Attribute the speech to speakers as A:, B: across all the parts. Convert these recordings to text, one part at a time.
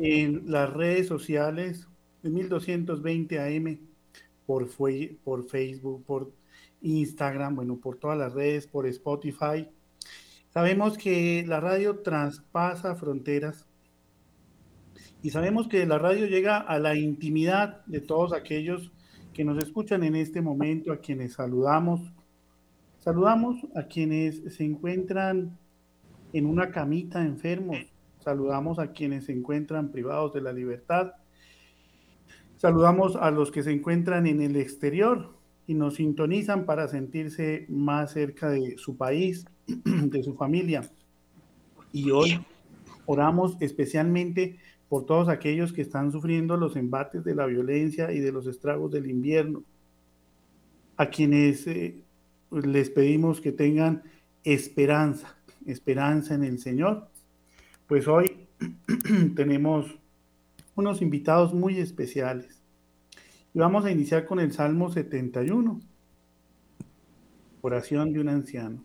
A: en las redes sociales, en 1220 AM, por Facebook, por Instagram, bueno, por todas las redes, por Spotify. Sabemos que la radio traspasa fronteras y sabemos que la radio llega a la intimidad de todos aquellos que nos escuchan en este momento, a quienes saludamos. Saludamos a quienes se encuentran en una camita enfermos. Saludamos a quienes se encuentran privados de la libertad. Saludamos a los que se encuentran en el exterior y nos sintonizan para sentirse más cerca de su país, de su familia. Y hoy oramos especialmente por todos aquellos que están sufriendo los embates de la violencia y de los estragos del invierno, a quienes les pedimos que tengan esperanza, esperanza en el Señor. Pues hoy tenemos unos invitados muy especiales. Y vamos a iniciar con el Salmo 71, oración de un anciano.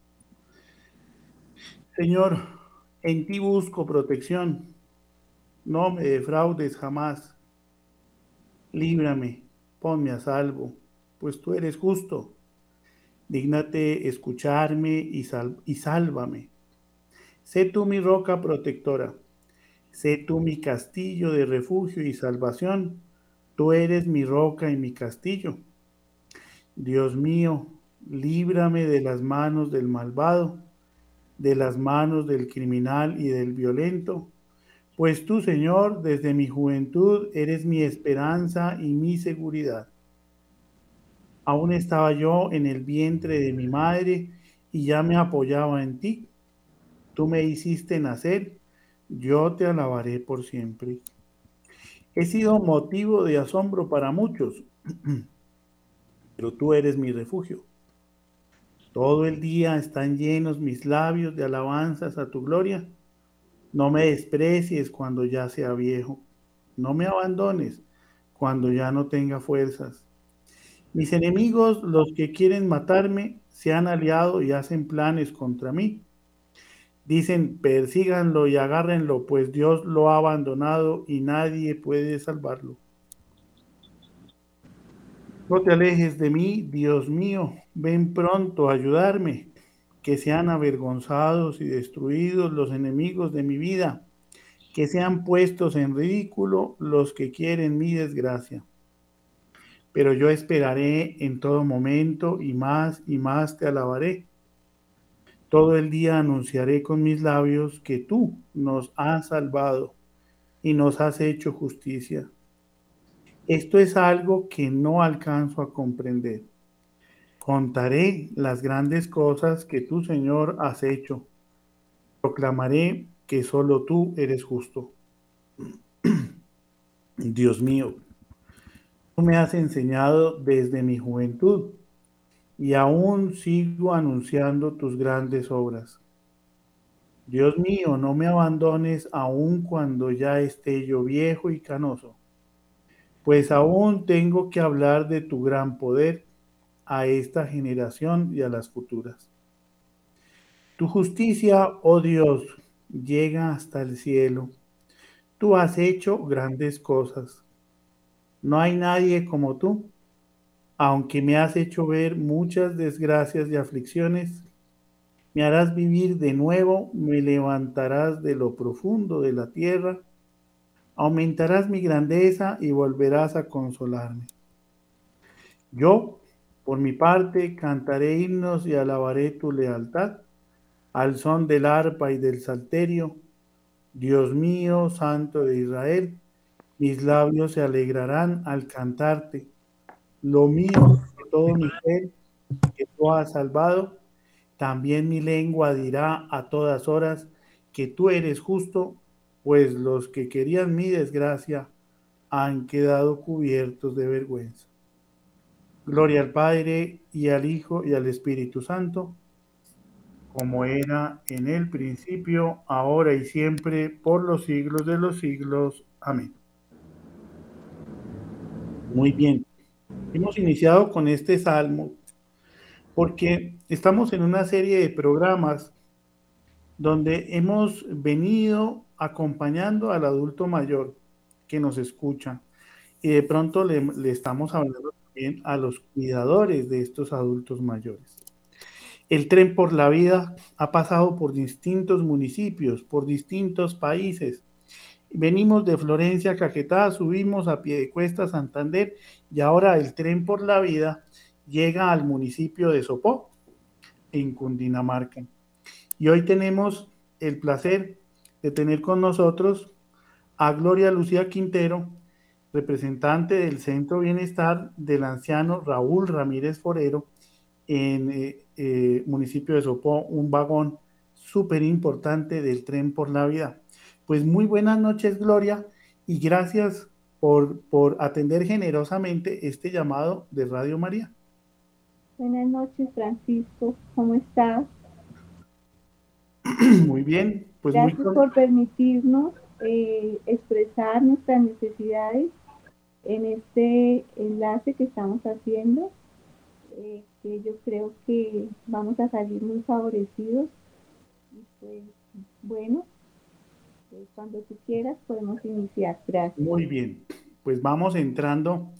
A: Señor, en ti busco protección, no me defraudes jamás. Líbrame, ponme a salvo, pues tú eres justo. Dígnate escucharme y sálvame. Sé tú mi roca protectora, sé tú mi castillo de refugio y salvación. Tú eres mi roca y mi castillo. Dios mío, líbrame de las manos del malvado, de las manos del criminal y del violento, pues tú, Señor, desde mi juventud eres mi esperanza y mi seguridad. Aún estaba yo en el vientre de mi madre y ya me apoyaba en ti. Tú me hiciste nacer, yo te alabaré por siempre. He sido motivo de asombro para muchos, pero tú eres mi refugio. Todo el día están llenos mis labios de alabanzas a tu gloria. No me desprecies cuando ya sea viejo. No me abandones cuando ya no tenga fuerzas. Mis enemigos, los que quieren matarme, se han aliado y hacen planes contra mí. Dicen, persíganlo y agárrenlo, pues Dios lo ha abandonado y nadie puede salvarlo. No te alejes de mí, Dios mío, ven pronto a ayudarme, que sean avergonzados y destruidos los enemigos de mi vida, que sean puestos en ridículo los que quieren mi desgracia. Pero yo esperaré en todo momento y más te alabaré. Todo el día anunciaré con mis labios que tú nos has salvado y nos has hecho justicia. Esto es algo que no alcanzo a comprender. Contaré las grandes cosas que tú, Señor, has hecho. Proclamaré que solo tú eres justo. Dios mío, tú me has enseñado desde mi juventud y aún sigo anunciando tus grandes obras. Dios mío, no me abandones aun cuando ya esté yo viejo y canoso, pues aún tengo que hablar de tu gran poder a esta generación y a las futuras. Tu justicia, oh Dios, llega hasta el cielo. Tú has hecho grandes cosas. No hay nadie como tú. Aunque me has hecho ver muchas desgracias y aflicciones, me harás vivir de nuevo, me levantarás de lo profundo de la tierra, aumentarás mi grandeza y volverás a consolarme. Yo, por mi parte, cantaré himnos y alabaré tu lealtad al son del arpa y del salterio. Dios mío, Santo de Israel, mis labios se alegrarán al cantarte. Lo mío de todo mi ser que tú has salvado, también mi lengua dirá a todas horas que tú eres justo, pues los que querían mi desgracia han quedado cubiertos de vergüenza. Gloria al Padre y al Hijo y al Espíritu Santo, como era en el principio, ahora y siempre, por los siglos de los siglos. Amén. Muy bien. Hemos iniciado con este salmo porque estamos en una serie de programas donde hemos venido acompañando al adulto mayor que nos escucha y de pronto le estamos hablando también a los cuidadores de estos adultos mayores. El tren por la vida ha pasado por distintos municipios, por distintos países. Venimos de Florencia a Caquetá, subimos a Piedecuesta, Santander, y ahora el tren por la vida llega al municipio de Sopó, en Cundinamarca. Y hoy tenemos el placer de tener con nosotros a Gloria Lucía Quintero, representante del Centro Bienestar del anciano Raúl Ramírez Forero, en municipio de Sopó, un vagón súper importante del tren por la vida. Pues muy buenas noches, Gloria, y gracias por atender generosamente este llamado de Radio María.
B: Buenas noches, Francisco. ¿Cómo estás?
A: Muy bien, pues muy
B: Gracias por permitirnos expresar nuestras necesidades en este enlace que estamos haciendo, que yo creo que vamos a salir muy favorecidos. Y pues, bueno, cuando tú quieras podemos iniciar. Gracias.
A: muy bien. Pues vamos entrando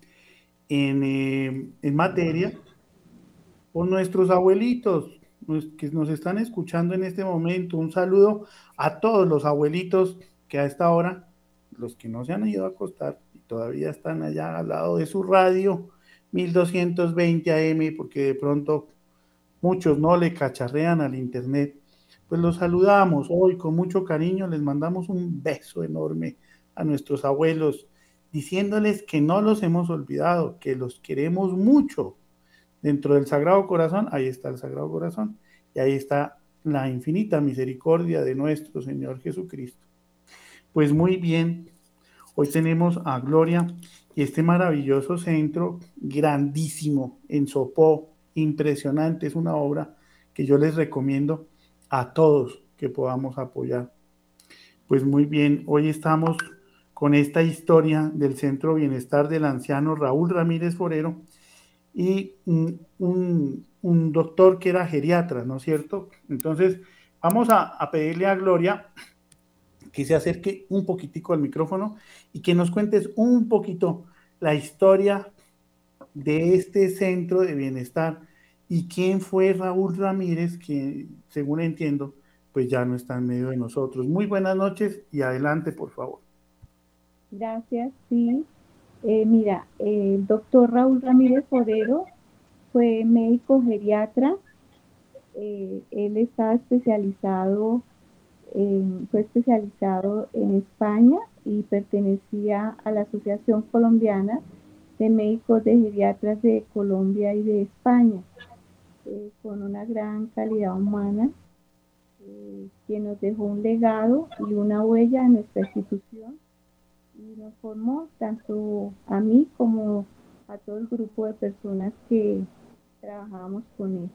A: en materia por nuestros abuelitos que nos están escuchando en este momento. Un saludo a todos los abuelitos que a esta hora, los que no se han ido a acostar y todavía están allá al lado de su radio 1220 AM, porque de pronto muchos no le cacharrean al internet. Pues los saludamos hoy con mucho cariño, les mandamos un beso enorme a nuestros abuelos, diciéndoles que no los hemos olvidado, que los queremos mucho. Dentro del Sagrado Corazón, ahí está el Sagrado Corazón, y ahí está la infinita misericordia de nuestro Señor Jesucristo. Pues muy bien, hoy tenemos a Gloria y este maravilloso centro, grandísimo, en Sopó, impresionante, es una obra que yo les recomiendo a todos que podamos apoyar. Pues muy bien, hoy estamos con esta historia del Centro Bienestar del anciano Raúl Ramírez Forero, y un doctor que era geriatra, ¿no es cierto? Entonces, vamos a pedirle a Gloria que se acerque un poquitico al micrófono y que nos cuentes un poquito la historia de este centro de bienestar y quién fue Raúl Ramírez, que según entiendo, pues ya no está en medio de nosotros. Muy buenas noches y adelante, por favor.
B: Gracias, sí. Mira, el doctor Raúl Ramírez Forero fue médico geriatra. Él estaba especializado fue especializado en España y pertenecía a la Asociación Colombiana de Médicos de Geriatras de Colombia y de España, con una gran calidad humana, quien nos dejó un legado y una huella en nuestra institución y nos formó tanto a mí como a todo el grupo de personas que trabajábamos con él.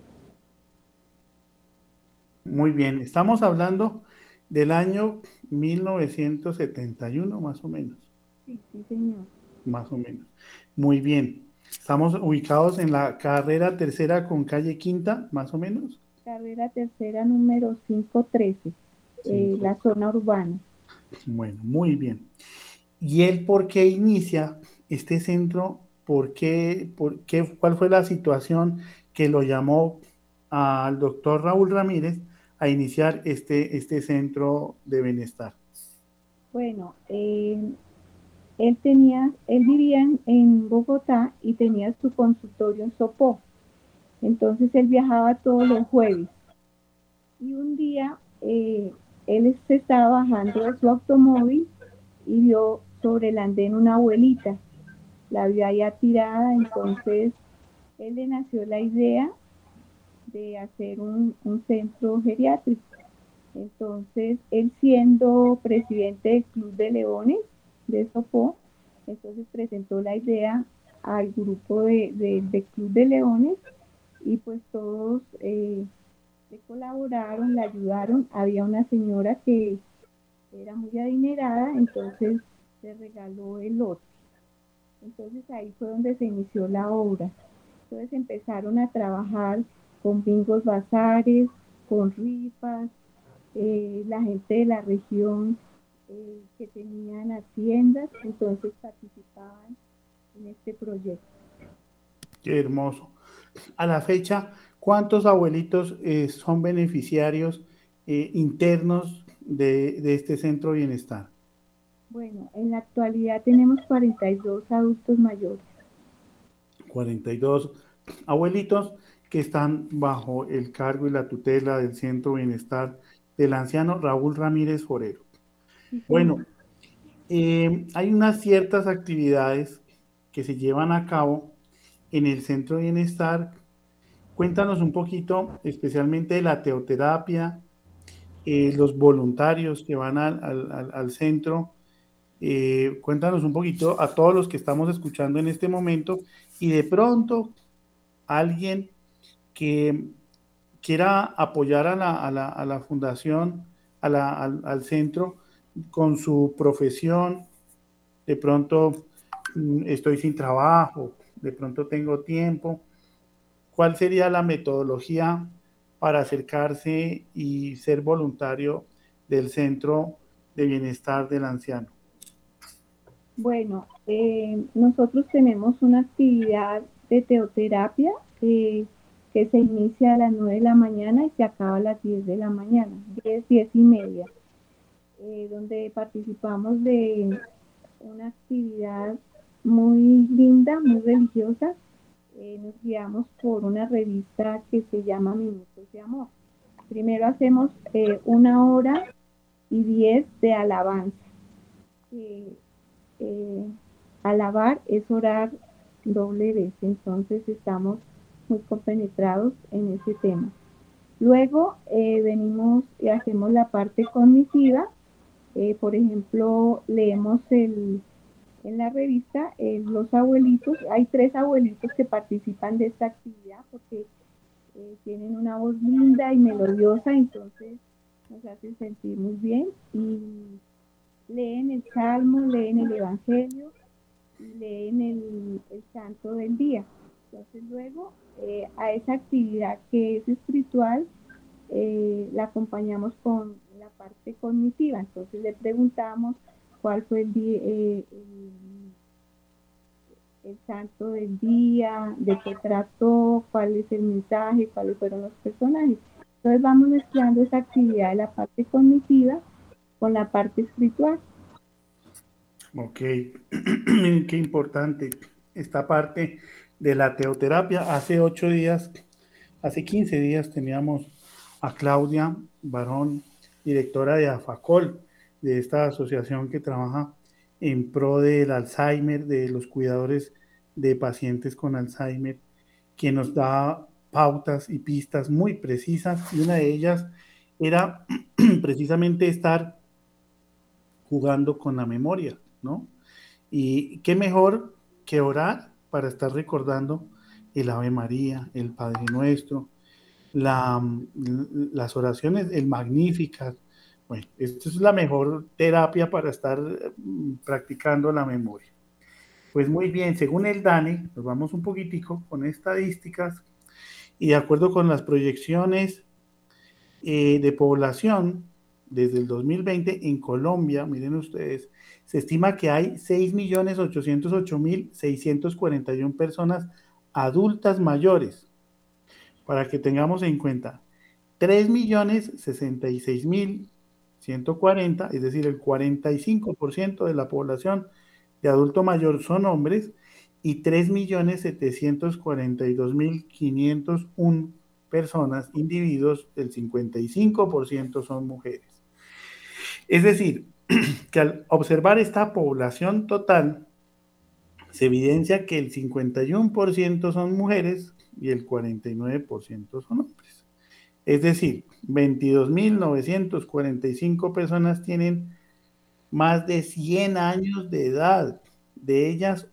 A: Muy bien, estamos hablando del año 1971, más o menos.
B: Sí, sí, señor.
A: Más o menos. Muy bien. Estamos ubicados en la carrera tercera con calle Quinta, más o menos.
B: Carrera tercera número 513,
A: Cinco.
B: la zona urbana.
A: Bueno, muy bien. ¿Y él por qué inicia este centro? ¿Cuál fue la situación que lo llamó al doctor Raúl Ramírez a iniciar este centro de bienestar?
B: Bueno, él vivía en Bogotá y tenía su consultorio en Sopó. Entonces él viajaba todos los jueves. Y un día él se estaba bajando de su automóvil y vio sobre el andén una abuelita. La vio allá tirada, entonces él le nació la idea de hacer un centro geriátrico. Entonces, él siendo presidente del Club de Leones de Sopó, entonces presentó la idea al grupo del Club de Leones y pues todos le colaboraron, le ayudaron. Había una señora que era muy adinerada, entonces le regaló el lote. Entonces ahí fue donde se inició la obra. Entonces empezaron a trabajar con bingos bazares, con rifas, la gente de la región que tenían haciendas, entonces participaban en este proyecto.
A: Qué hermoso. A la fecha, ¿cuántos abuelitos son beneficiarios internos de este centro de bienestar?
B: Bueno, en la actualidad tenemos 42 adultos mayores.
A: 42 abuelitos que están bajo el cargo y la tutela del Centro de Bienestar del anciano Raúl Ramírez Forero.
B: Sí,
A: Bueno,
B: señor.
A: hay unas ciertas actividades que se llevan a cabo en el Centro de Bienestar. Cuéntanos un poquito, especialmente de la teoterapia, los voluntarios que van al centro. Cuéntanos un poquito a todos los que estamos escuchando en este momento y de pronto alguien que quiera apoyar a la fundación, al centro con su profesión. De pronto estoy sin trabajo, de pronto tengo tiempo. ¿Cuál sería la metodología para acercarse y ser voluntario del Centro de Bienestar del Anciano?
B: Bueno, nosotros tenemos una actividad de teoterapia que se inicia a las 9 de la mañana y se acaba a las 10 de la mañana, 10, 10:30, donde participamos de una actividad muy linda, muy religiosa. Nos guiamos por una revista que se llama Minutos de Amor. Primero hacemos 1 hora y 10 de alabanza. Eh, eh, Alabar es orar doble vez, entonces estamos muy compenetrados en ese tema. Luego venimos y hacemos la parte cognitiva. Por ejemplo, leemos en la revista los abuelitos. Hay 3 abuelitos que participan de esta actividad porque tienen una voz linda y melodiosa, entonces nos hace sentir muy bien y leen el Salmo, leen el Evangelio y leen el Santo del día. Entonces luego a esa actividad que es espiritual la acompañamos con la parte cognitiva. Entonces le preguntamos cuál fue el santo del día, de qué trató, cuál es el mensaje, cuáles fueron los personajes. Entonces vamos mezclando esa actividad de la parte cognitiva con la parte espiritual.
A: Ok, miren qué importante esta parte de la teoterapia. Hace 8 días, hace 15 días teníamos a Claudia Barón, directora de AFACOL, de esta asociación que trabaja en pro del Alzheimer, de los cuidadores de pacientes con Alzheimer, que nos da pautas y pistas muy precisas, y una de ellas era precisamente estar jugando con la memoria, ¿no? Y qué mejor que orar para estar recordando el Ave María, el Padre Nuestro, la, las oraciones, el Magnificat. Bueno, esto es la mejor terapia para estar practicando la memoria. Pues muy bien, según el DANE, nos vamos un poquitico con estadísticas y de acuerdo con las proyecciones de población desde el 2020 en Colombia, miren ustedes, se estima que hay 6.808.641 personas adultas mayores. Para que tengamos en cuenta, 3.066.140, es decir, el 45% de la población de adulto mayor son hombres y 3.742.501 personas, individuos, el 55% son mujeres. Es decir, que al observar esta población total, se evidencia que el 51% son mujeres y el 49% son hombres. Es decir, 22.945 personas tienen más de 100 años de edad. De ellas,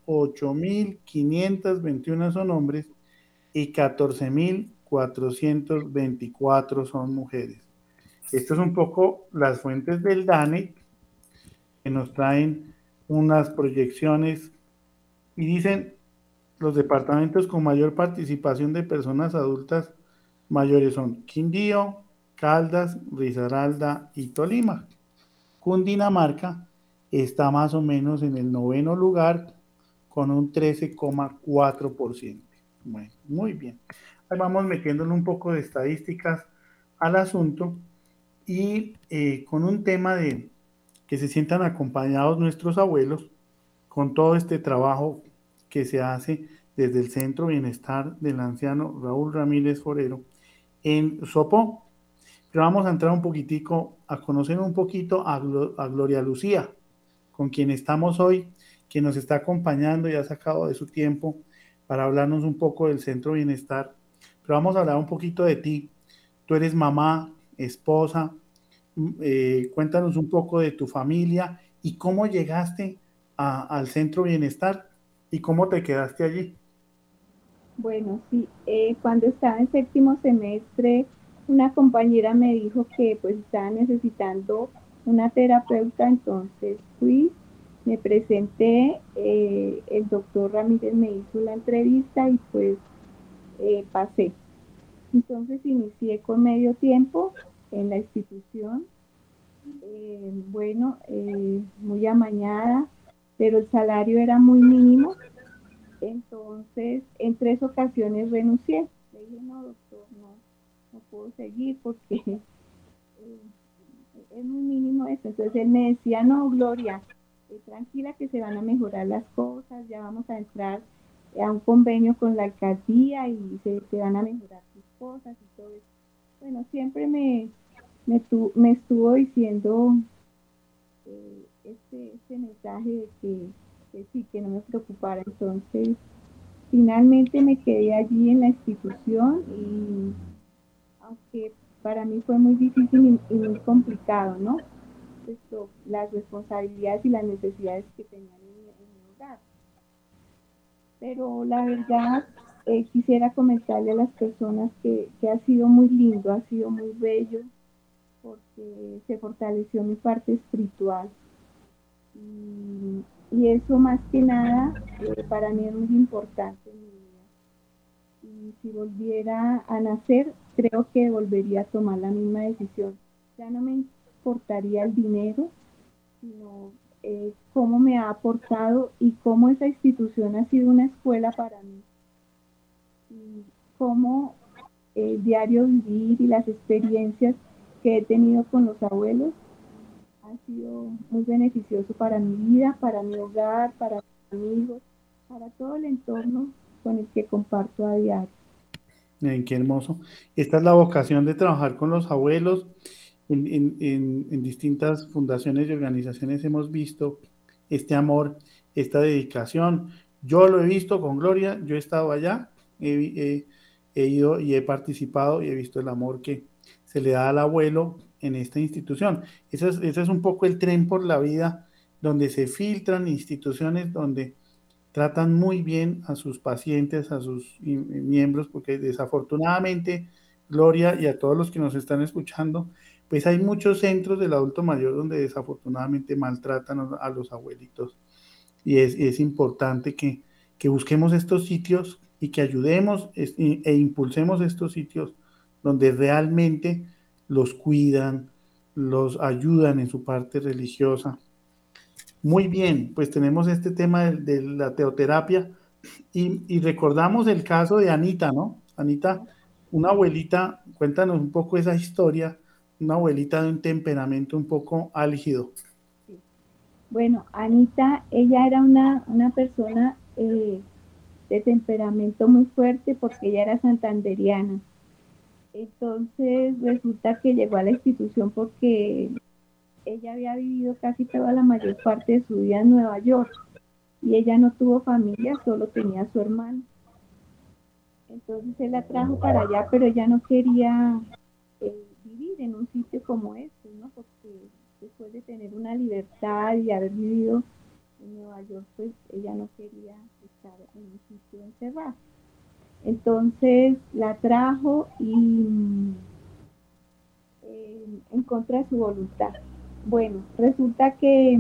A: 8.521 son hombres y 14.424 son mujeres. Esto es un poco las fuentes del DANE que nos traen unas proyecciones y dicen los departamentos con mayor participación de personas adultas mayores son Quindío, Caldas, Risaralda y Tolima. Cundinamarca está más o menos en el noveno lugar con un 13,4%. Bueno, muy bien. Ahí vamos metiéndole un poco de estadísticas al asunto y con un tema de que se sientan acompañados nuestros abuelos con todo este trabajo que se hace desde el Centro Bienestar del anciano Raúl Ramírez Forero en Sopó. Pero vamos a entrar un poquitico a conocer un poquito a Gloria Lucía, con quien estamos hoy, quien nos está acompañando y ha sacado de su tiempo para hablarnos un poco del Centro Bienestar. Pero vamos a hablar un poquito de ti. Tú eres mamá, esposa, cuéntanos un poco de tu familia y cómo llegaste al Centro Bienestar y cómo te quedaste allí.
B: Bueno, sí, cuando estaba en séptimo semestre, una compañera me dijo que pues estaba necesitando una terapeuta, entonces fui, me presenté, el doctor Ramírez me hizo la entrevista y pues pasé. Entonces inicié con medio tiempo en la institución, bueno, muy amañada, pero el salario era muy mínimo. Entonces, en 3 ocasiones renuncié. Le dije, no, doctor, no puedo seguir porque es muy mínimo esto. Entonces él me decía, no, Gloria, tranquila que se van a mejorar las cosas, ya vamos a entrar a un convenio con la alcaldía y se van a mejorar tus cosas y todo eso. Bueno, siempre me estuvo diciendo este mensaje de que sí, que no me preocupara. Entonces, finalmente me quedé allí en la institución y aunque para mí fue muy difícil y muy complicado, ¿no? Esto, las responsabilidades y las necesidades que tenían en mi hogar. Pero la verdad, quisiera comentarle a las personas que ha sido muy lindo, ha sido muy bello, porque se fortaleció mi parte espiritual. Y eso más que nada, para mí es muy importante en mi vida. Y si volviera a nacer, creo que volvería a tomar la misma decisión. Ya no me importaría el dinero, sino cómo me ha aportado y cómo esa institución ha sido una escuela para mí. Y cómo el diario vivir y las experiencias que he tenido con los abuelos ha sido muy beneficioso para mi vida, para mi hogar, para mis amigos, para todo el entorno con el que comparto a diario.
A: Qué hermoso. Esta es la vocación de trabajar con los abuelos. En distintas fundaciones y organizaciones hemos visto este amor, esta dedicación. Yo lo he visto con Gloria, yo he estado allá, he ido y he participado y he visto el amor que se le da al abuelo en esta institución. Ese es un poco el tren por la vida, donde se filtran instituciones donde tratan muy bien a sus pacientes, a sus miembros, porque desafortunadamente, Gloria y a todos los que nos están escuchando, pues hay muchos centros del adulto mayor donde desafortunadamente maltratan a los abuelitos. Y es importante que busquemos estos sitios y que ayudemos e impulsemos estos sitios donde realmente los cuidan, los ayudan en su parte religiosa. Muy bien, pues tenemos este tema de la teoterapia y recordamos el caso de Anita, ¿no? Anita, una abuelita, cuéntanos un poco esa historia, una abuelita de un temperamento un poco álgido.
B: Sí. Bueno, Anita, ella era una persona de temperamento muy fuerte porque ella era santanderiana. Entonces resulta que llegó a la institución porque ella había vivido casi toda la mayor parte de su vida en Nueva York y ella no tuvo familia, solo tenía a su hermano. Entonces él la trajo para allá, pero ella no quería vivir en un sitio como este, ¿no? Porque después de tener una libertad y haber vivido en Nueva York, pues ella no quería estar en un sitio encerrado. Entonces la trajo y en contra de su voluntad. Bueno, resulta que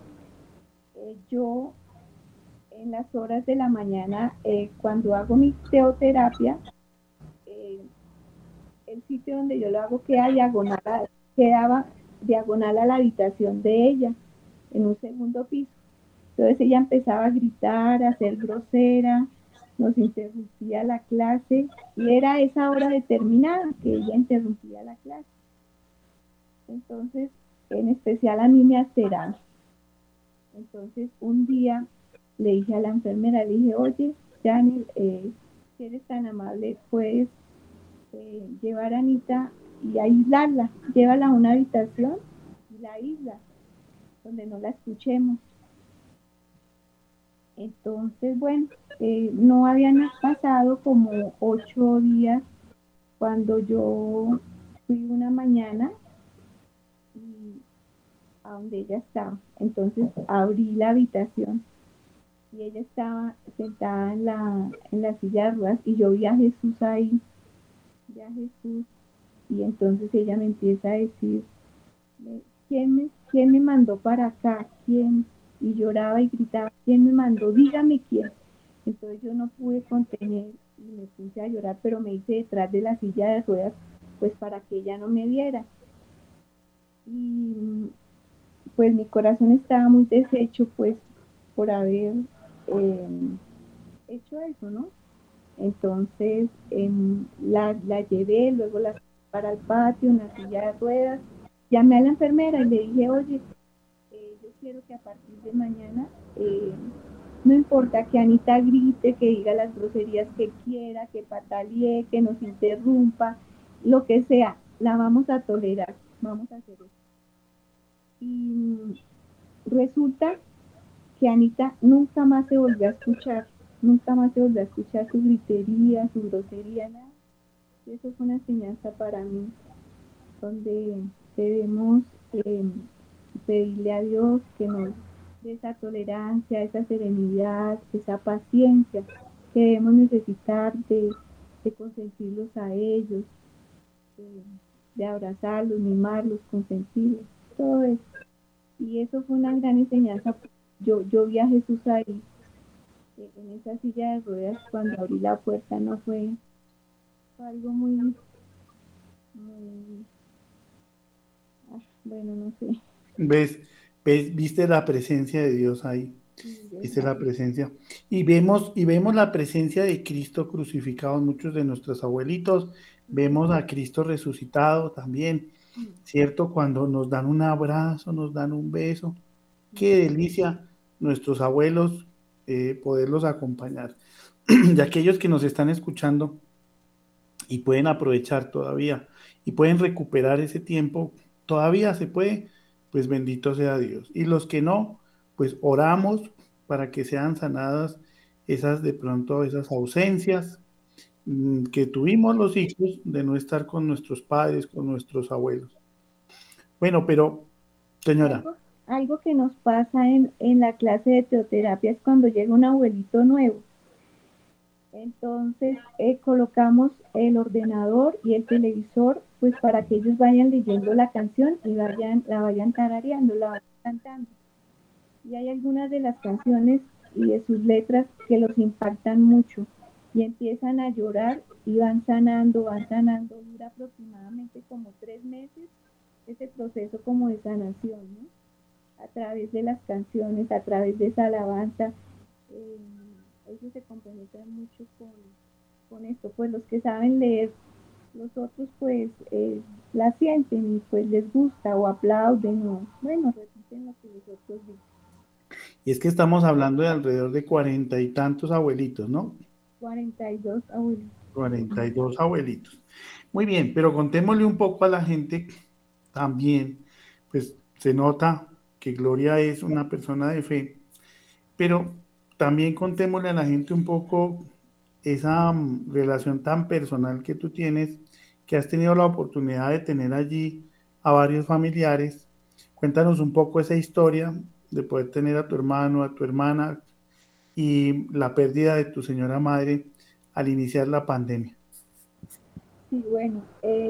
B: yo en las horas de la mañana, cuando hago mi teoterapia, eh, el sitio donde yo lo hago quedaba diagonal a la habitación de ella, en un segundo piso. Entonces ella empezaba a gritar, a ser grosera, nos interrumpía la clase y era esa hora determinada que ella interrumpía la clase. Entonces, en especial a mí me alteraba. Entonces, un día le dije a la enfermera, le dije, oye, Janel, si eres tan amable, puedes llevar a Anita y aislarla, llévala a una habitación y la aísla, donde no la escuchemos. Entonces, bueno, no habían pasado como 8 días cuando yo fui una mañana y a donde ella estaba. Entonces abrí la habitación y ella estaba sentada en la silla de ruedas y yo vi a Jesús ahí, vi a Jesús, y entonces ella me empieza a decir, ¿quién me mandó para acá? ¿Quién? Y lloraba y gritaba, ¿quién me mandó? Dígame quién. Entonces yo no pude contener y me puse a llorar, pero me hice detrás de la silla de ruedas, pues para que ella no me viera. Y pues mi corazón estaba muy deshecho, pues por haber eh, hecho eso, ¿no? Entonces la llevé, luego la fui para el patio, una silla de ruedas, llamé a la enfermera y le dije, oye, yo quiero que a partir de mañana, no importa que Anita grite, que diga las groserías que quiera, que patalee, que nos interrumpa, lo que sea, la vamos a tolerar, vamos a hacer eso. Y resulta que Anita nunca más se volvió a escuchar, nunca más se volvió a escuchar su gritería, su grosería, nada. Y eso fue una enseñanza para mí, donde debemos pedirle a Dios que nos dé esa tolerancia, esa serenidad, esa paciencia que debemos necesitar de consentirlos a ellos, de abrazarlos, mimarlos, consentirlos, todo eso. Y eso fue una gran enseñanza. Yo vi a Jesús ahí, en esa silla de ruedas, cuando abrí la puerta, no fue algo muy, muy, bueno, no sé.
A: Viste la presencia de Dios ahí,
B: Sí,
A: viste la presencia. Y vemos la presencia de Cristo crucificado en muchos de nuestros abuelitos. Vemos a Cristo resucitado también, ¿cierto? Cuando nos dan un abrazo, nos dan un beso. Qué delicia nuestros abuelos, poderlos acompañar. Y aquellos que nos están escuchando y pueden aprovechar todavía y pueden recuperar ese tiempo, todavía se puede, pues bendito sea Dios. Y los que no, pues oramos para que sean sanadas esas de pronto, esas ausencias que tuvimos los hijos de no estar con nuestros padres, con nuestros abuelos. Bueno, pero señora,
B: algo que nos pasa en la clase de teoterapia es cuando llega un abuelito nuevo. Entonces colocamos el ordenador y el televisor pues para que ellos vayan leyendo la canción y la vayan tarareando, la vayan cantando. Y hay algunas de las canciones y de sus letras que los impactan mucho y empiezan a llorar y van sanando, dura aproximadamente como 3 meses ese proceso como de sanación, ¿no? A través de las canciones, a través de esa alabanza, eh, ellos se compenetran mucho con esto, pues los que saben leer, los otros pues la sienten y pues les gusta o aplauden o bueno, repiten lo que los otros dicen.
A: y es que estamos hablando de alrededor de 40 y tantos abuelitos, ¿no?
B: 42 abuelos.
A: 42 abuelitos. Muy bien, pero contémosle un poco a la gente también, pues se nota que Gloria es una persona de fe, pero también contémosle a la gente un poco esa relación tan personal que tú tienes, que has tenido la oportunidad de tener allí a varios familiares. Cuéntanos un poco esa historia de poder tener a tu hermano, a tu hermana y la pérdida de tu señora madre al iniciar la pandemia.
B: Sí, bueno,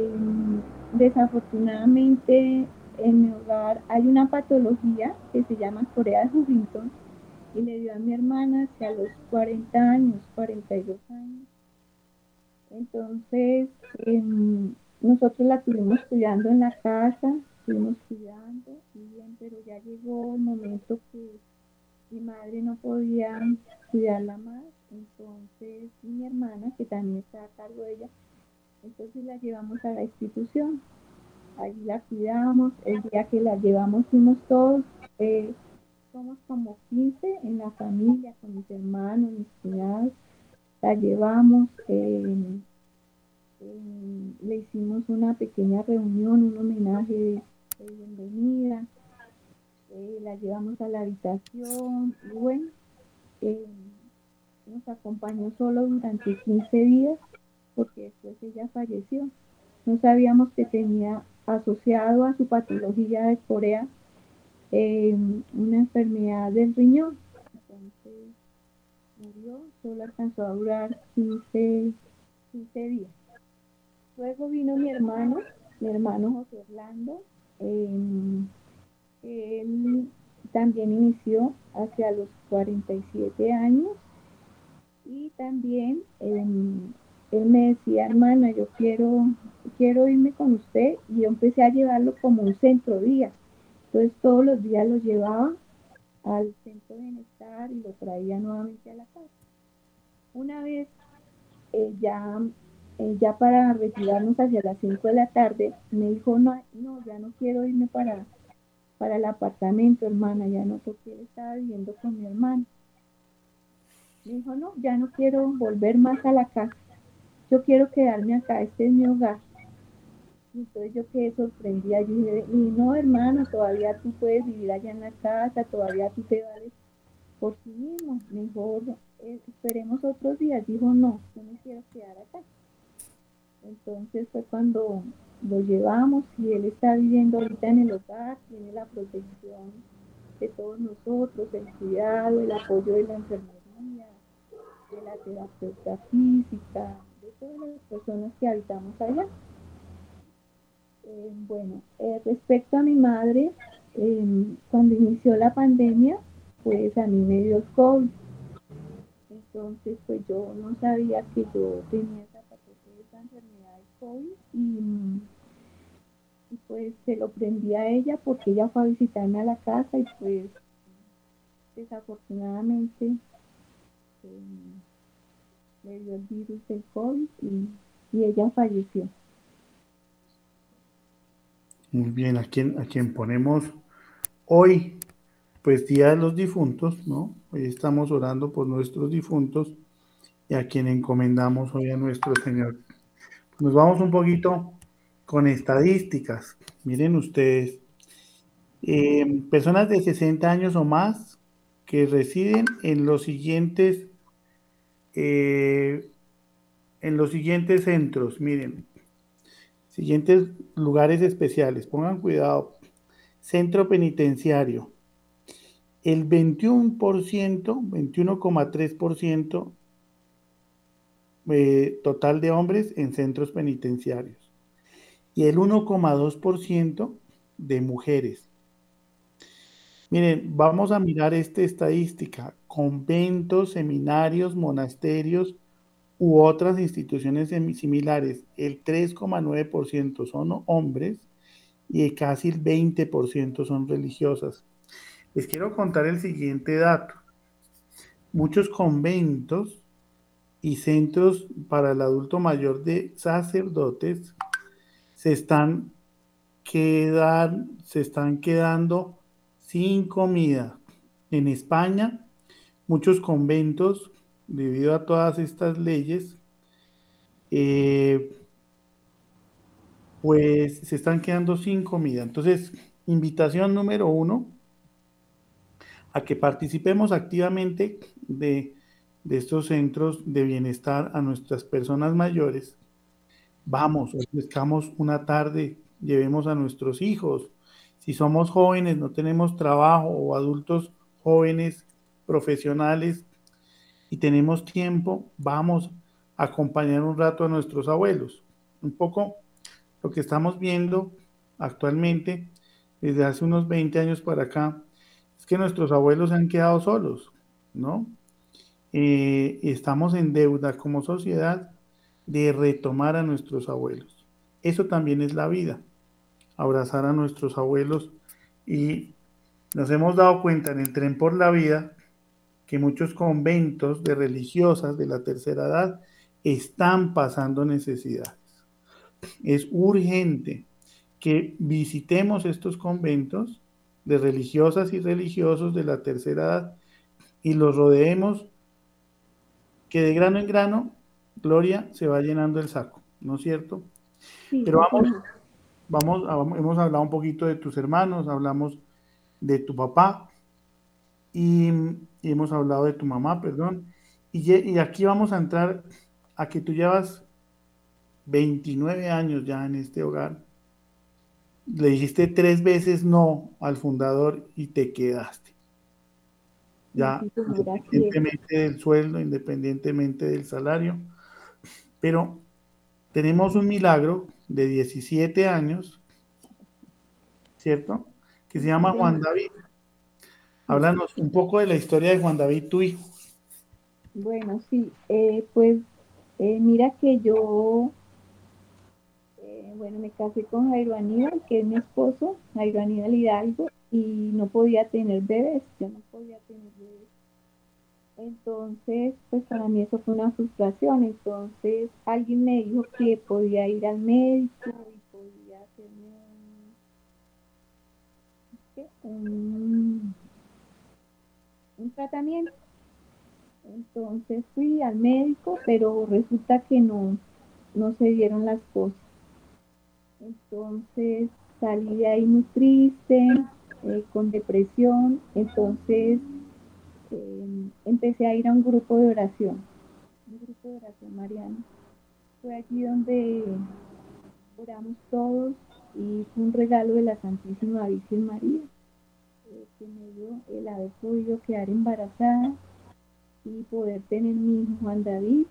B: desafortunadamente en mi hogar hay una patología que se llama Corea de Huntington y le dio a mi hermana hacia los 40 años, 42 años. Entonces, nosotros la tuvimos cuidando en la casa, estuvimos cuidando, y bien, pero ya llegó el momento que mi madre no podía cuidarla más, entonces y mi hermana, que también está a cargo de ella, entonces la llevamos a la institución. Allí la cuidamos, el día que la llevamos fuimos todos, eh, somos como 15 en la familia, con mis hermanos, mis cuñados, la llevamos, le hicimos una pequeña reunión, un homenaje de bienvenida, la llevamos a la habitación y bueno, eh, nos acompañó solo durante 15 días porque después ella falleció. No sabíamos que tenía asociado a su patología de Corea una enfermedad del riñón. Entonces murió, solo alcanzó a durar 15 días. Luego vino mi hermano José Orlando. Eh, él también inició hacia los 47 años y también él me decía, hermana, yo quiero irme con usted, y yo empecé a llevarlo como un centro día. Entonces todos los días lo llevaba al centro de bienestar y lo traía nuevamente a la casa. Una vez ya para retirarnos hacia las 5 de la tarde, me dijo, no, no, ya no quiero irme para el apartamento, hermana, ya no, porque él estaba viviendo con mi hermano. Me dijo, no, ya no quiero volver más a la casa, yo quiero quedarme acá, este es mi hogar. Y entonces yo quedé sorprendida, yo dije, y no, hermano, todavía tú puedes vivir allá en la casa, todavía tú te vales por sí mismo, mejor esperemos otros días. Dijo, no, yo me quiero quedar acá. Entonces fue cuando lo llevamos y él está viviendo ahorita en el hogar, tiene la protección de todos nosotros, el cuidado, el apoyo de la enfermería, de la terapeuta física, de todas las personas que habitamos allá. Bueno, respecto a mi madre, cuando inició la pandemia, pues a mí me dio el COVID. Entonces, pues yo no sabía que yo tenía esa enfermedad de COVID, y pues se lo prendí a ella porque ella fue a visitarme a la casa y pues desafortunadamente eh, le dio el virus del COVID y ella falleció.
A: Muy bien, a quien ponemos hoy, pues Día de los Difuntos, ¿no? Hoy estamos orando por nuestros difuntos y a quien encomendamos hoy a nuestro Señor. Nos vamos un poquito con estadísticas. Miren ustedes, personas de 60 años o más que residen eh, en los siguientes centros, miren, siguientes lugares especiales, pongan cuidado. Centro penitenciario, el 21%, 21,3% total de hombres en centros penitenciarios y el 1,2% de mujeres. Miren, vamos a mirar esta estadística. Conventos, seminarios, monasterios u otras instituciones similares, el 3,9% son hombres y casi el 20% son religiosas. Les quiero contar el siguiente dato. Muchos conventos y centros para el adulto mayor de sacerdotes se están, se están quedando sin comida. En España, muchos conventos, debido a todas estas leyes, eh, pues se están quedando sin comida. Entonces, invitación número uno, a que participemos activamente de estos centros de bienestar a nuestras personas mayores. Vamos, ofrezcamos una tarde, llevemos a nuestros hijos. Si somos jóvenes, no tenemos trabajo, o adultos jóvenes, profesionales, y tenemos tiempo, vamos a acompañar un rato a nuestros abuelos. Un poco lo que estamos viendo actualmente, desde hace unos 20 años para acá, es que nuestros abuelos se han quedado solos, ¿no? Estamos en deuda como sociedad de retomar a nuestros abuelos. Eso también es la vida, abrazar a nuestros abuelos. Y nos hemos dado cuenta en el tren por la vida que muchos conventos de religiosas de la tercera edad están pasando necesidades. Es urgente que visitemos estos conventos de religiosas y religiosos de la tercera edad y los rodeemos, que de grano en grano, Gloria, se va llenando el saco, ¿no es cierto?
B: Sí,
A: Pero
B: así es.
A: hemos hablado un poquito de tus hermanos, hablamos de tu papá y hemos hablado de tu mamá, perdón. Y aquí vamos a entrar a que tú llevas 29 años ya en este hogar. Le dijiste 3 veces no al fundador y te quedaste.
B: Sí,
A: Ya
B: sí, señora, así es.
A: independientemente del sueldo, independientemente del salario. Pero tenemos un milagro de 17 años, ¿cierto? Que se
B: Sí, sí,
A: llama Juan
B: señor.
A: David.
B: Sí.
A: Háblanos un poco de la historia de Juan David, tu hijo.
B: Bueno, sí, pues mira que yo, bueno, me casé con Jairo Aníbal, que es mi esposo, Jairo Aníbal Hidalgo, y no podía tener bebés, yo no podía tener bebés. Entonces, pues para mí eso fue una frustración. Entonces, alguien me dijo que podía ir al médico y podía hacerme ¿qué? Un tratamiento. Entonces fui al médico, pero resulta que no se dieron las cosas. Entonces salí de ahí muy triste, con depresión. Entonces empecé a ir a un grupo de oración mariana. Fue allí donde oramos todos y fue un regalo de la Santísima Virgen María, que me dio el haber podido quedar embarazada y poder tener mi hijo Juan David,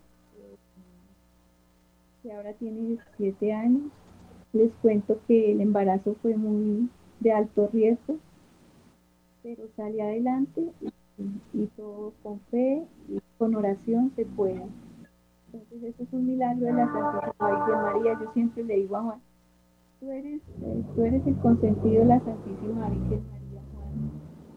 B: que ahora tiene 17 años. Les cuento que el embarazo fue muy de alto riesgo, pero salí adelante y todo con fe y con oración se puede. Entonces eso es un milagro de la Santísima Virgen María. Yo siempre le digo a Juan, tú eres el consentido de la Santísima Virgen María, Juan.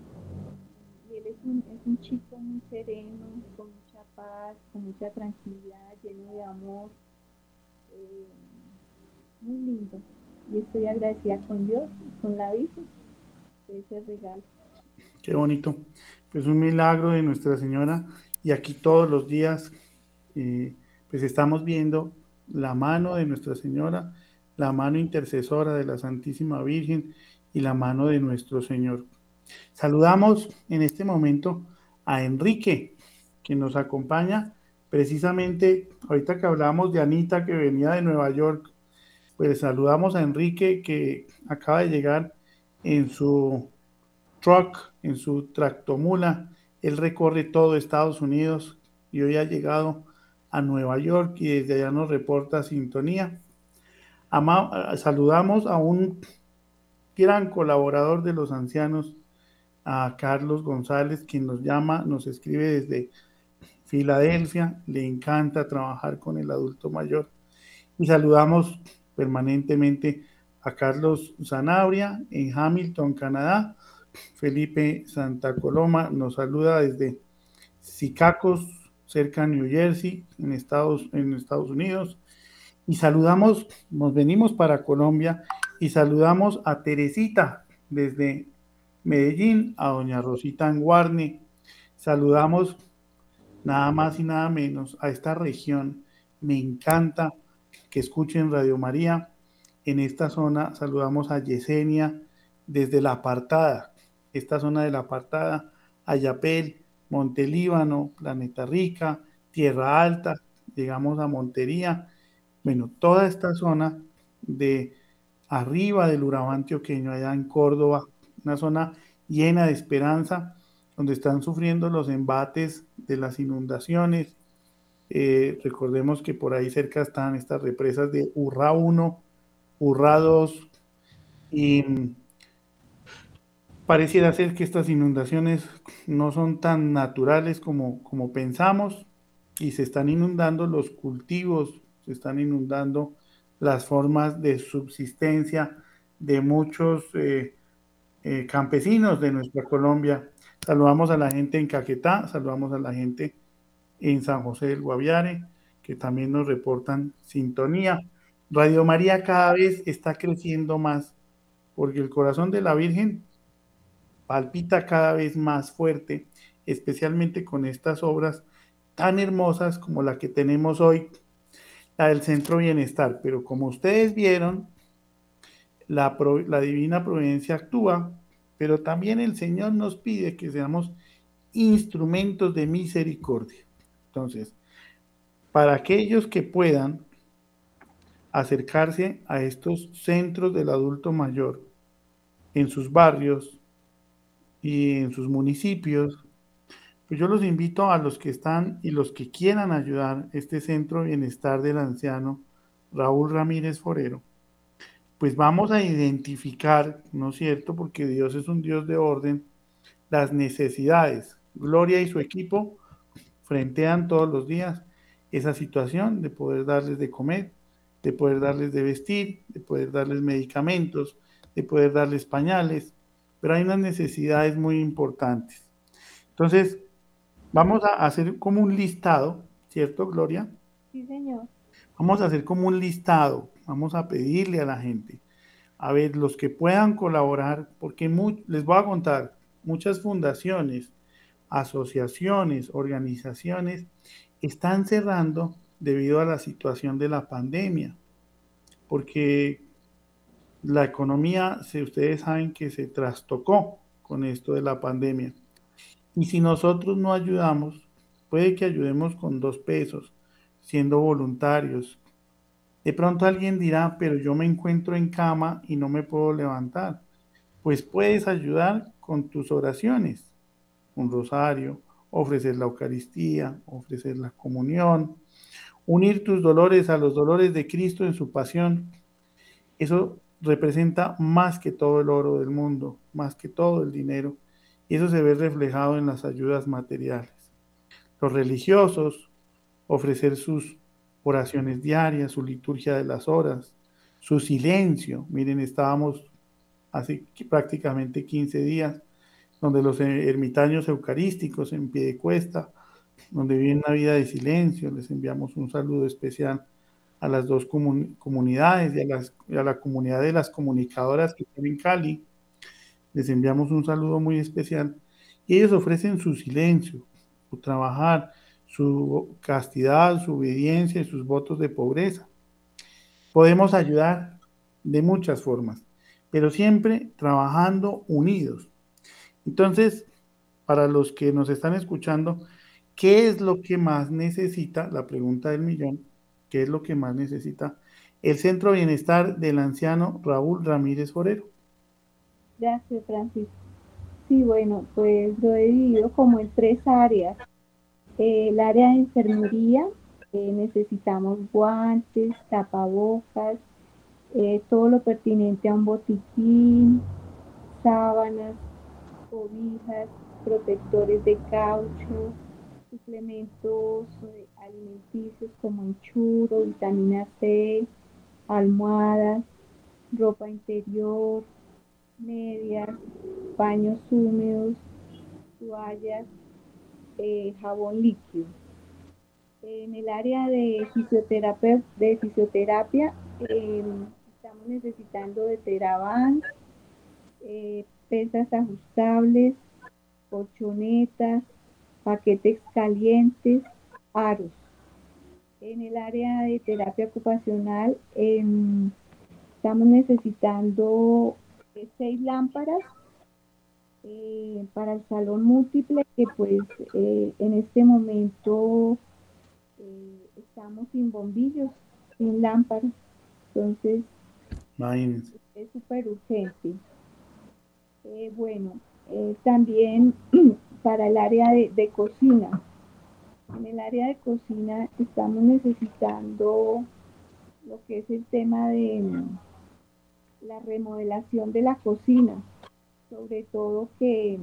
B: Y él es un chico muy sereno, con mucha paz, con mucha tranquilidad, lleno de amor, eh, muy lindo. Y estoy agradecida con Dios y con la Virgen de ese regalo.
A: Qué bonito. Pues un milagro de Nuestra Señora. Y aquí todos los días, pues estamos viendo la mano de Nuestra Señora, la mano intercesora de la Santísima Virgen y la mano de nuestro Señor. Saludamos en este momento a Enrique, que nos acompaña precisamente ahorita que hablábamos de Anita, que venía de Nueva York. Pues saludamos a Enrique, que acaba de llegar en su truck, en su tractomula. Él recorre todo Estados Unidos y hoy ha llegado a Nueva York y desde allá nos reporta sintonía. Saludamos a un gran colaborador de los ancianos, a Carlos González, quien nos llama, nos escribe desde Filadelfia, le encanta trabajar con el adulto mayor. Y saludamos permanentemente a Carlos Zanabria en Hamilton, Canadá. Felipe Santa Coloma nos saluda desde Secaucus, cerca de New Jersey, en Estados Unidos. Y saludamos, nos venimos para Colombia y saludamos a Teresita desde Medellín, a doña Rosita Anguarne. Saludamos nada más y nada menos a esta región. Me encanta que escuchen Radio María. En esta zona saludamos a Yesenia desde la apartada, esta zona de la apartada, Ayapel, Montelíbano, Planeta Rica, Tierra Alta, llegamos a Montería. Bueno, toda esta zona de arriba del Urabá antioqueño, allá en Córdoba, una zona llena de esperanza, donde están sufriendo los embates de las inundaciones. Recordemos que por ahí cerca están estas represas de Urrá 1, Urrá 2, y pareciera ser que estas inundaciones no son tan naturales como pensamos y se están inundando los cultivos, se están inundando las formas de subsistencia de muchos campesinos de nuestra Colombia. Saludamos a la gente en Caquetá, saludamos a la gente en San José del Guaviare, que también nos reportan sintonía. Radio María cada vez está creciendo más, porque el corazón de la Virgen palpita cada vez más fuerte, especialmente con estas obras tan hermosas como la que tenemos hoy, la del Centro Bienestar. Pero como ustedes vieron, la divina providencia actúa, pero también el Señor nos pide que seamos instrumentos de misericordia. Entonces, para aquellos que puedan acercarse a estos centros del adulto mayor en sus barrios y en sus municipios, pues yo los invito a los que están y los que quieran ayudar este Centro de Bienestar del Anciano Raúl Ramírez Forero, pues vamos a identificar, ¿no es cierto? Porque Dios es un Dios de orden, las necesidades. Gloria y su equipo frentean todos los días esa situación de poder darles de comer, de poder darles de vestir, de poder darles medicamentos, de poder darles pañales, pero hay unas necesidades muy importantes. Entonces, vamos a hacer como un listado, ¿cierto, Gloria?
B: Sí, señor.
A: Vamos a hacer como un listado, vamos a pedirle a la gente, a ver, los que puedan colaborar, porque les voy a contar, muchas fundaciones, asociaciones, organizaciones están cerrando debido a la situación de la pandemia, porque la economía, si ustedes saben que se trastocó con esto de la pandemia. Y si nosotros no ayudamos, puede que ayudemos con 2 pesos, siendo voluntarios. De pronto alguien dirá, pero yo me encuentro en cama y no me puedo levantar. Pues puedes ayudar con tus oraciones, un rosario, ofrecer la Eucaristía, ofrecer la comunión, unir tus dolores a los dolores de Cristo en su pasión. Eso representa más que todo el oro del mundo, más que todo el dinero. Y eso se ve reflejado en las ayudas materiales. Los religiosos, ofrecer sus oraciones diarias, su liturgia de las horas, su silencio. Miren, estábamos hace prácticamente 15 días, donde los ermitaños eucarísticos en pie de cuesta, donde viven una vida de silencio, les enviamos un saludo especial a las dos comunidades y a la comunidad de las comunicadoras que están en Cali, les enviamos un saludo muy especial y ellos ofrecen su silencio, su trabajar, su castidad, su obediencia y sus votos de pobreza. Podemos ayudar de muchas formas, pero siempre trabajando unidos. Entonces, para los que nos están escuchando, ¿qué es lo que más necesita? La pregunta del millón, ¿qué es lo que más necesita el Centro de Bienestar del Anciano Raúl Ramírez Forero?
B: Gracias, Francisco. Sí, bueno, pues lo he dividido como en 3 áreas. El área de enfermería, necesitamos guantes, tapabocas, todo lo pertinente a un botiquín, sábanas, cobijas, protectores de caucho, suplementos alimenticios como enchuro, vitamina C, almohadas, ropa interior, medias, paños húmedos, toallas, jabón líquido. En el área de fisioterapia estamos necesitando de Teraban, pesas ajustables, colchonetas, paquetes calientes, aros. En el área de terapia ocupacional estamos necesitando 6 lámparas para el salón múltiple que pues en este momento estamos sin bombillos, sin lámparas, entonces
A: Imagínense.
B: es súper urgente. Bueno, también para el área de cocina. En el área de cocina estamos necesitando lo que es el tema de la remodelación de la cocina, sobre todo que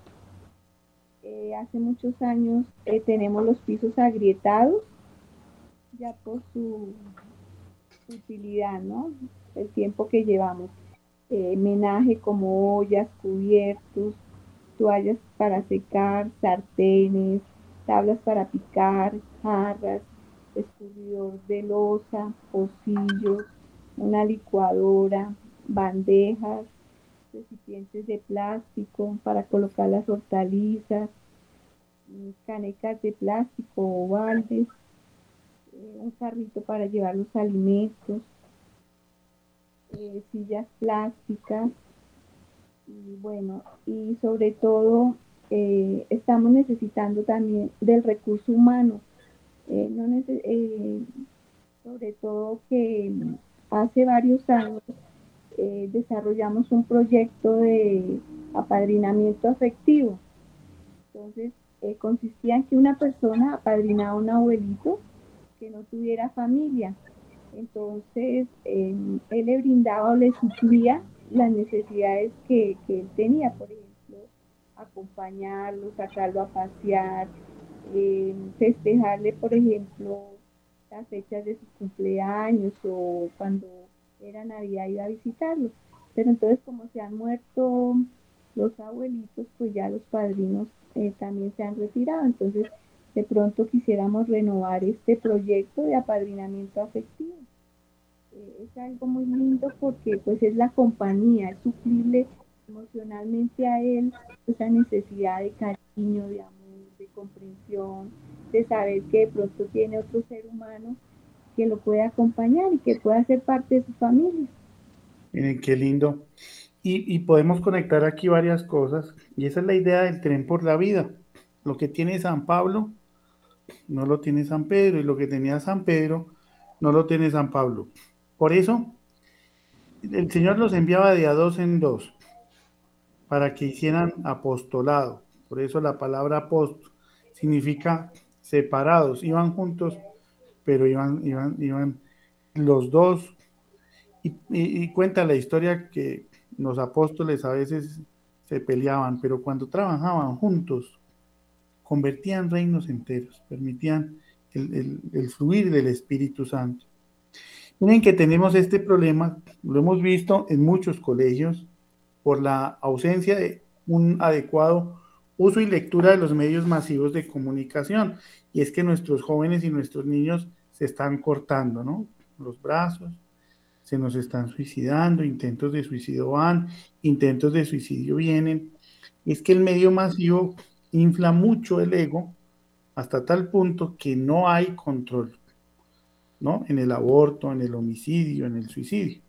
B: hace muchos años tenemos los pisos agrietados ya por utilidad, ¿no? El tiempo que llevamos. Menaje como ollas, cubiertos, toallas para secar, sartenes, tablas para picar, jarras, escurridor de loza, pocillos, una licuadora, bandejas, recipientes de plástico para colocar las hortalizas, canecas de plástico o baldes, un carrito para llevar los alimentos, sillas plásticas y bueno, y sobre todo estamos necesitando también del recurso humano, no sobre todo que hace varios años desarrollamos un proyecto de apadrinamiento afectivo. Entonces, consistía en que una persona apadrinaba a un abuelito que no tuviera familia. Entonces, él le brindaba o le suplía las necesidades que él tenía, por ejemplo, acompañarlo, sacarlo a pasear, festejarle, por ejemplo, las fechas de sus cumpleaños o cuando era Navidad iba a visitarlo. Pero entonces, como se han muerto los abuelitos, pues ya los padrinos también se han retirado. Entonces, de pronto quisiéramos renovar este proyecto de apadrinamiento afectivo. Es algo muy lindo porque pues es la compañía, es suplirle emocionalmente a él esa necesidad de cariño, de amor, de comprensión, de saber que de pronto tiene otro ser humano que lo puede acompañar y que pueda ser parte de su familia.
A: Miren, qué lindo. Y podemos conectar aquí varias cosas. Y esa es la idea del tren por la vida. Lo que tiene San Pablo no lo tiene San Pedro. Y lo que tenía San Pedro no lo tiene San Pablo. Por eso, el Señor los enviaba de a dos en dos para que hicieran apostolado. Por eso la palabra apóstol significa separados. Iban juntos, pero iban los dos. Y cuenta la historia que los apóstoles a veces se peleaban, pero cuando trabajaban juntos, convertían reinos enteros, permitían el fluir del Espíritu Santo. Miren que tenemos este problema, lo hemos visto en muchos colegios, por la ausencia de un adecuado uso y lectura de los medios masivos de comunicación. Y es que nuestros jóvenes y nuestros niños se están cortando, ¿no? Los brazos, se nos están suicidando, intentos de suicidio van, intentos de suicidio vienen. Y es que el medio masivo infla mucho el ego hasta tal punto que no hay control, ¿no? En el aborto, en el homicidio, en el suicidio.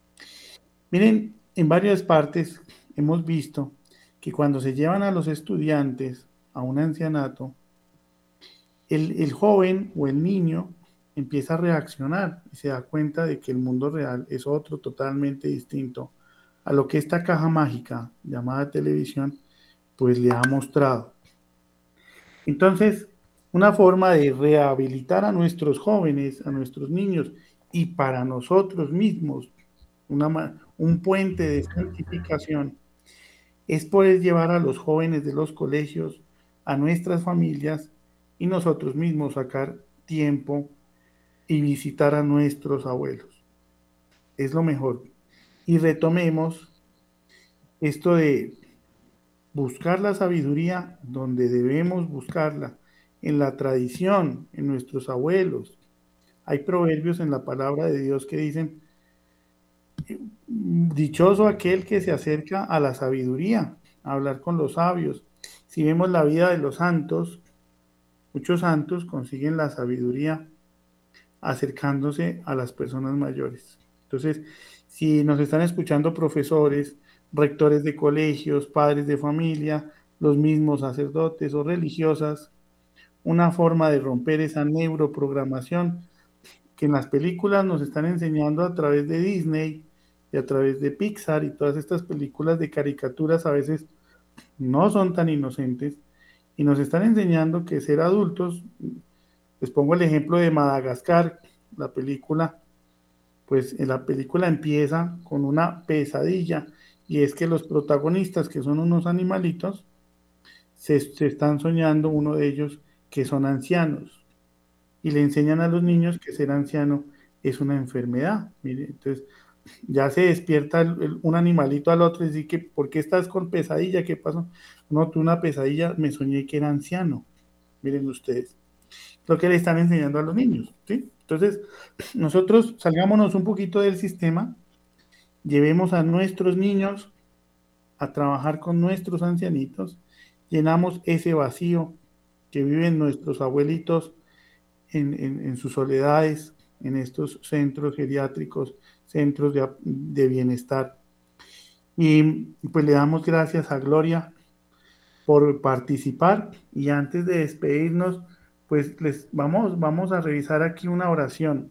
A: Miren, en varias partes hemos visto que cuando se llevan a los estudiantes a un ancianato, el joven o el niño empieza a reaccionar y se da cuenta de que el mundo real es otro totalmente distinto a lo que esta caja mágica llamada televisión pues le ha mostrado. Entonces, una forma de rehabilitar a nuestros jóvenes, a nuestros niños y para nosotros mismos, un puente de santificación, es poder llevar a los jóvenes de los colegios, a nuestras familias y nosotros mismos sacar tiempo y visitar a nuestros abuelos. Es lo mejor. Y retomemos esto de buscar la sabiduría donde debemos buscarla, en la tradición, en nuestros abuelos. Hay proverbios en la palabra de Dios que dicen, dichoso aquel que se acerca a la sabiduría, a hablar con los sabios. Si vemos la vida de los santos, muchos santos consiguen la sabiduría acercándose a las personas mayores. Entonces, si nos están escuchando profesores, rectores de colegios, padres de familia, los mismos sacerdotes o religiosas, una forma de romper esa neuroprogramación que en las películas nos están enseñando a través de Disney y a través de Pixar y todas estas películas de caricaturas a veces no son tan inocentes y nos están enseñando que ser adultos, les pongo el ejemplo de Madagascar, la película, pues en la película empieza con una pesadilla y es que los protagonistas, que son unos animalitos, se están soñando, uno de ellos, que son ancianos y le enseñan a los niños que ser anciano es una enfermedad. Mire, entonces ya se despierta un animalito al otro y dice que, ¿por qué estás con pesadilla? ¿Qué pasó? No, tuve una pesadilla, me soñé que era anciano. Miren ustedes, lo que le están enseñando a los niños, ¿sí? Entonces, nosotros salgámonos un poquito del sistema, llevemos a nuestros niños a trabajar con nuestros ancianitos, llenamos ese vacío que viven nuestros abuelitos en sus soledades, en estos centros geriátricos, centros de bienestar. Y pues le damos gracias a Gloria por participar y antes de despedirnos, pues vamos a revisar aquí una oración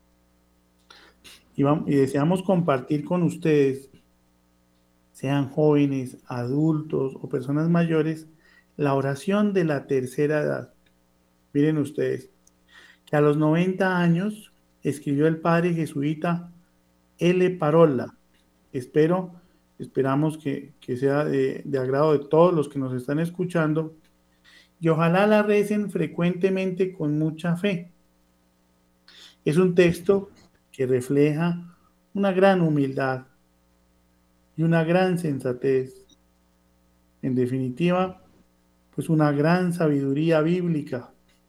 A: y deseamos compartir con ustedes, sean jóvenes, adultos o personas mayores, la oración de la tercera edad. Miren ustedes, que a los 90 años escribió el padre jesuita L. Parola. Esperamos que sea de agrado de todos los que nos están escuchando y ojalá la recen frecuentemente con mucha fe. Es un texto que refleja una gran humildad y una gran sensatez. En definitiva, pues una gran sabiduría bíblica.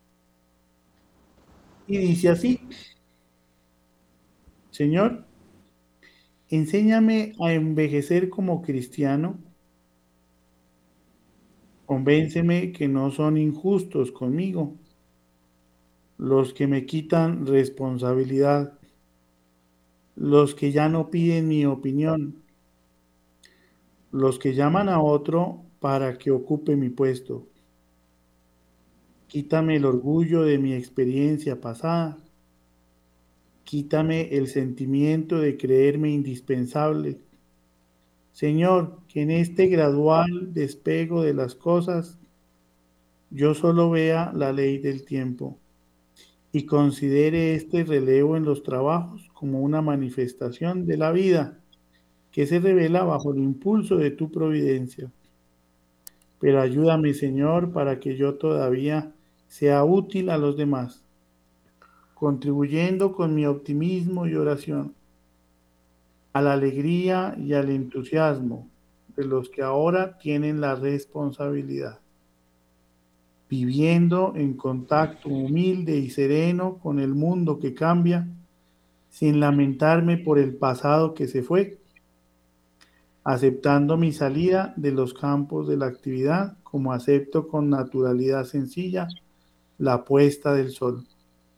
A: Y dice así, Señor, enséñame a envejecer como cristiano, convénceme que no son injustos conmigo los que me quitan responsabilidad, los que ya no piden mi opinión, los que llaman a otro para que ocupe mi puesto. Quítame el orgullo de mi experiencia pasada. Quítame el sentimiento de creerme indispensable. Señor, que en este gradual despego de las cosas yo solo vea la ley del tiempo y considere este relevo en los trabajos como una manifestación de la vida que se revela bajo el impulso de tu providencia. Pero ayúdame, Señor, para que yo todavía sea útil a los demás, contribuyendo con mi optimismo y oración a la alegría y al entusiasmo de los que ahora tienen la responsabilidad, viviendo en contacto humilde y sereno con el mundo que cambia, sin lamentarme por el pasado que se fue, aceptando mi salida de los campos de la actividad como acepto con naturalidad sencilla la puesta del sol.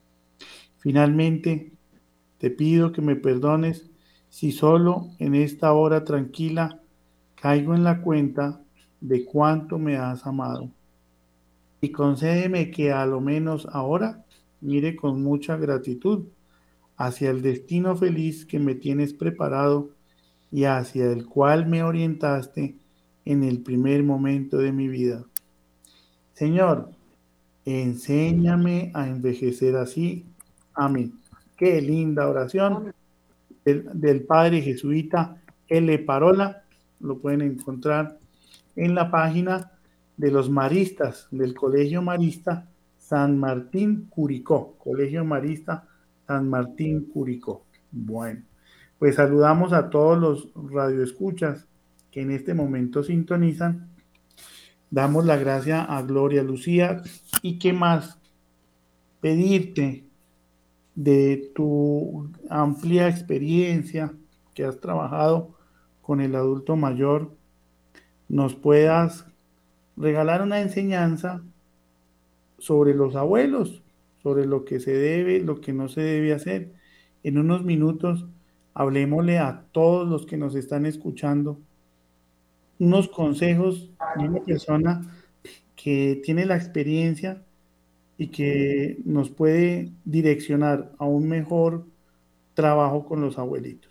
A: Finalmente, te pido que me perdones si solo en esta hora tranquila caigo en la cuenta de cuánto me has amado. Y concédeme que a lo menos ahora mire con mucha gratitud hacia el destino feliz que me tienes preparado y hacia el cual me orientaste en el primer momento de mi vida. Señor, enséñame a envejecer así. Amén. Qué linda oración del padre jesuita L. Parola. Lo pueden encontrar en la página de los maristas del Colegio Marista San Martín Curicó. Colegio Marista San Martín Curicó. Bueno, pues saludamos a todos los radioescuchas que en este momento sintonizan. Damos la gracia a Gloria Lucía y qué más pedirte de tu amplia experiencia que has trabajado con el adulto mayor, nos puedas regalar una enseñanza sobre los abuelos, sobre lo que se debe, lo que no se debe hacer. En unos minutos, hablemosle a todos los que nos están escuchando unos consejos de una persona que tiene la experiencia y que nos puede direccionar a un mejor trabajo con los abuelitos.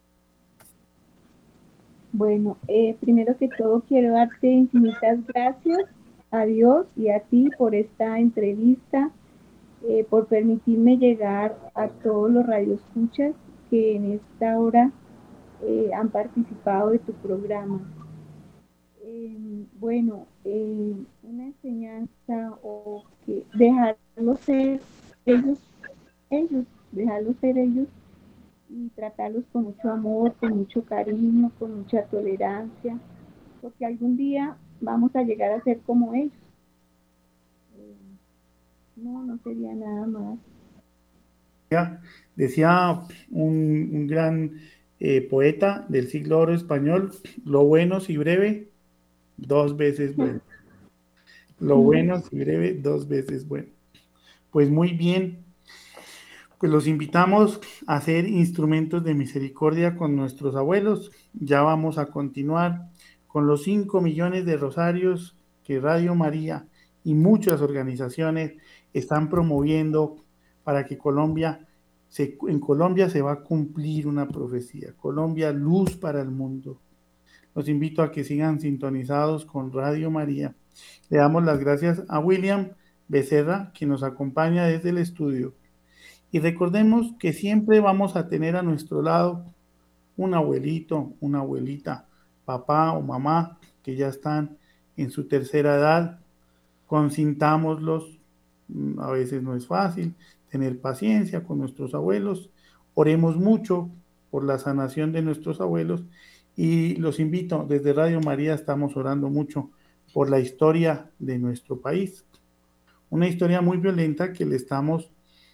B: Bueno, primero que todo quiero darte infinitas gracias a Dios y a ti por esta entrevista, por permitirme llegar a todos los radioescuchas que en esta hora han participado de tu programa. Bueno, una enseñanza o que dejarlos ser ellos, ellos dejarlos ser ellos y tratarlos con mucho amor, con mucho cariño, con mucha tolerancia, porque algún día vamos a llegar a ser como ellos. No, no sería nada más.
A: Decía un gran poeta del siglo oro español, lo bueno si breve, dos veces bueno. Lo
B: Sí,
A: bueno si breve, dos veces bueno. Pues muy bien, pues los invitamos a hacer instrumentos de misericordia con nuestros abuelos. Ya vamos a continuar con los 5 millones de rosarios que Radio María y muchas organizaciones están promoviendo para que en Colombia se va a cumplir una profecía. Colombia, luz para el mundo. Los invito a que sigan sintonizados con Radio María. Le damos las gracias a William Becerra, que nos acompaña desde el estudio. Y recordemos que siempre vamos a tener a nuestro lado un abuelito, una abuelita, papá o mamá que ya están en su tercera edad. Consintámoslos. A veces no es fácil tener paciencia con nuestros abuelos. Oremos mucho por la sanación de nuestros abuelos y los invito, desde Radio María estamos orando mucho por la historia de nuestro país. Una historia muy violenta que le estamos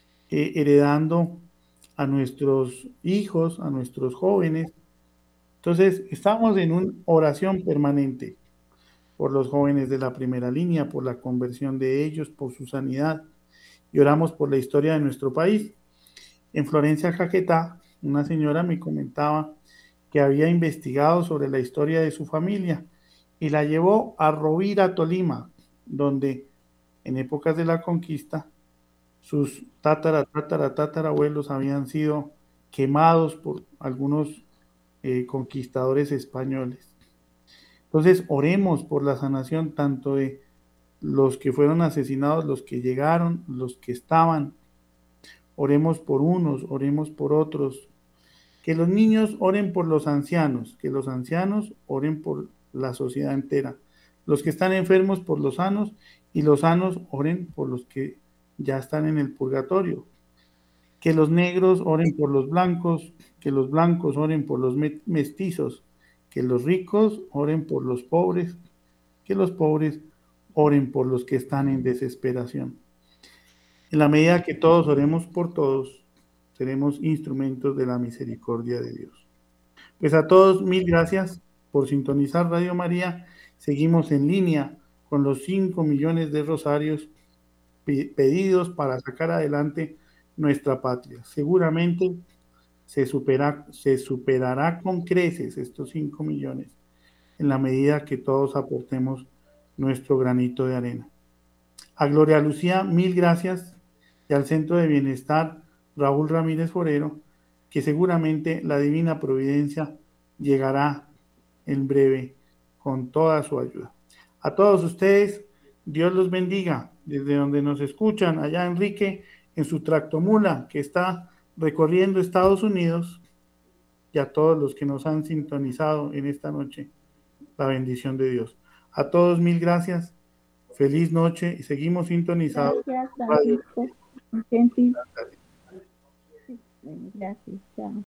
A: heredando a nuestros hijos, a nuestros jóvenes. Entonces, estamos en una oración permanente por los jóvenes de la primera línea, por la conversión de ellos, por su sanidad, y oramos por la historia de nuestro país. En Florencia, Caquetá, una señora me comentaba que había investigado sobre la historia de su familia y la llevó a Rovira, Tolima, donde en épocas de la conquista sus tatarabuelos habían sido quemados por algunos conquistadores españoles. Entonces, oremos por la sanación tanto de los que fueron asesinados, los que llegaron, los que estaban. Oremos por unos, oremos por otros. Que los niños oren por los ancianos, que los ancianos oren por la sociedad entera. Los que están enfermos por los sanos y los sanos oren por los que ya están en el purgatorio. Que los negros oren por los blancos, que los blancos oren por los mestizos, que los ricos oren por los pobres, que los pobres oren por los que están en desesperación. En la medida que todos oremos por todos, seremos instrumentos de la misericordia de Dios. Pues a todos, mil gracias por sintonizar Radio María. Seguimos en línea con los 5 millones de rosarios pedidos para sacar adelante nuestra patria. Seguramente se superará con creces estos 5 millones en la medida que todos aportemos nuestro granito de arena. A Gloria Lucía, mil gracias, y al Centro de Bienestar Raúl Ramírez Forero, que seguramente la divina providencia llegará en breve con toda su ayuda. A todos ustedes, Dios los bendiga, desde donde nos escuchan, allá Enrique, en su tractomula, que está recorriendo Estados Unidos, y a todos los que nos han sintonizado en esta noche, la bendición de Dios. A todos, mil gracias. Feliz noche y seguimos sintonizados.
B: Gracias,
A: Radio.
B: Francisco. Muy gentil. Sí, bueno, gracias. Chao.